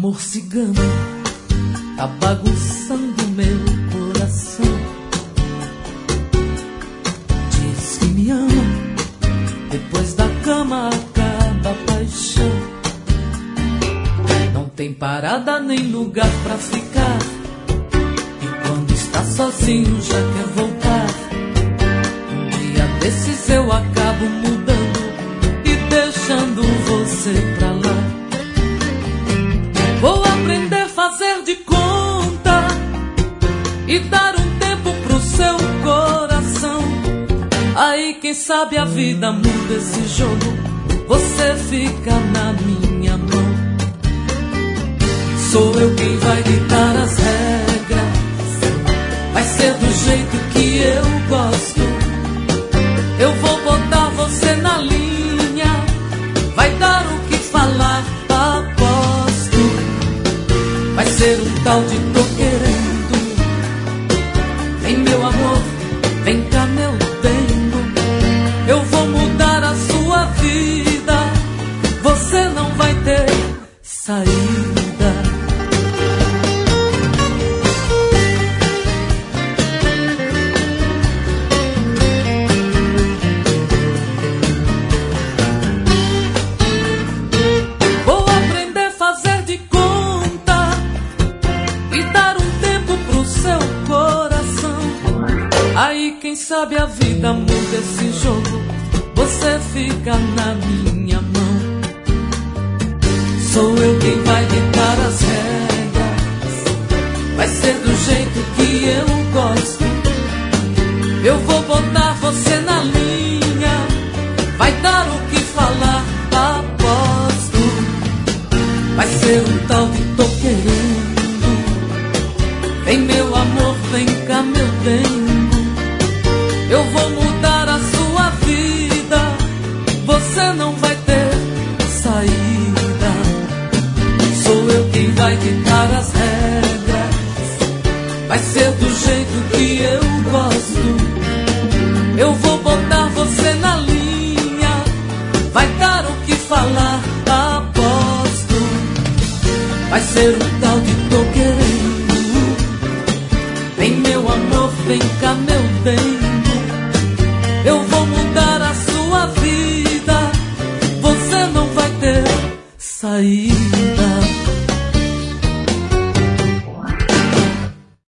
amor cigano tá bagunçando meu coração. Diz que me ama, depois da cama acaba a paixão. Não tem parada nem lugar pra ficar, e quando está sozinho já quer voltar. Um dia desses eu acabo mudando e deixando você pra lá. Vou aprender a fazer de conta e dar um tempo pro seu coração. Aí quem sabe a vida muda esse jogo, você fica na minha mão. Sou eu quem vai ditar as regras, vai ser do jeito que eu gosto. Eu vou botar você na linha, vai dar o que falar, aposto. Vai ser um tal de tô querendo. Vem meu amor, vem cá meu dengo. Eu vou mudar a sua vida, você não vai ter saída. Aí quem sabe a vida muda esse jogo, você fica na minha mão. Sou eu quem vai ditar as regras, vai ser do jeito que eu gosto. Eu vou botar você na linha, vai dar o que falar, aposto. Vai ser um tal de tô querendo. Vem meu amor, vem cá meu bem. Eu vou mudar a sua vida, você não vai ter saída. Sou eu quem vai ditar as regras, vai ser do jeito que eu gosto. Eu vou botar você na linha, vai dar o que falar, aposto. Vai ser um tal de tô querendo. Vem meu amor, vem cá meu bem. Eu vou mudar a sua vida, você não vai ter saída.